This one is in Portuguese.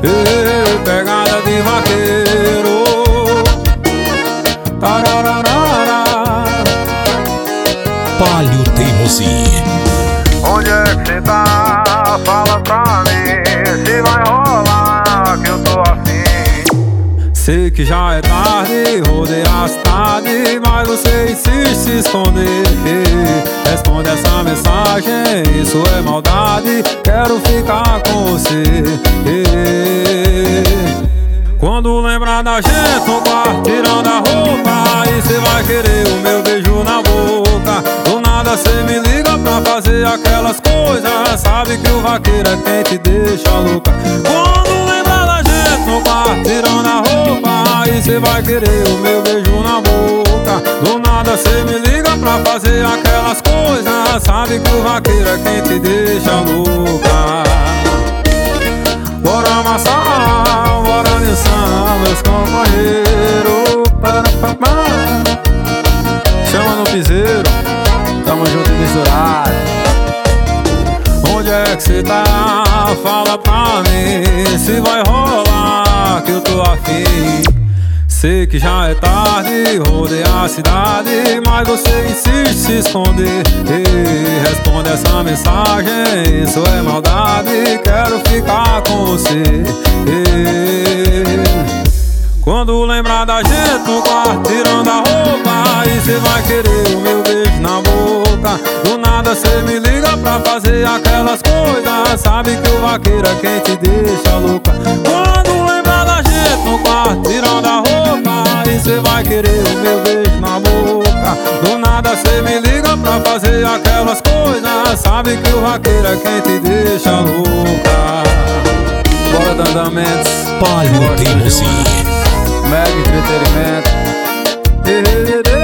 pegada de vaqueiro. Tarararara. Palio Teimosia. Onde é que cê tá? Fala pra mim se vai rolar que eu tô afim. Sei que já é tarde, rodei a cidade, mas você insiste se esconder. Responde essa mensagem, isso é maldade, quero ficar com você. Quando lembrar da gente no quarto, tirando a roupa, aí cê vai querer o meu beijo na boca. Do nada cê me liga pra fazer aquelas coisas, sabe que o vaqueiro é quem te deixa louca. Quando lembrar da gente no quarto, tirando a roupa, aí cê vai querer o meu beijo na boca. Do nada cê me liga pra fazer aquelas coisas, sabe que o vaqueiro é quem te deixa louca. Bora amassar, bora dançar, meus companheiros. Chama no piseiro, tamo junto e misturado. Onde é que cê tá? Fala pra mim se vai rolar que eu tô afim. Sei que já é tarde, rodei a cidade, mas você insiste se esconder. Responde essa mensagem, isso é maldade, quero ficar com você. Quando lembrar da gente no quarto, tirando a roupa, aí cê vai querer o meu beijo na boca. Do nada cê me liga pra fazer aquelas coisas, sabe que o vaqueiro é quem te deixa louca. Quando lembrar da gente no quarto, tirando a roupa, aí cê vai querer o meu beijo na boca. Do nada cê me liga pra fazer aquelas coisas, sabe que o vaqueiro é quem te deixa louca. Bora Dandamentos, Palio Teimosia. Mega Entretenimento.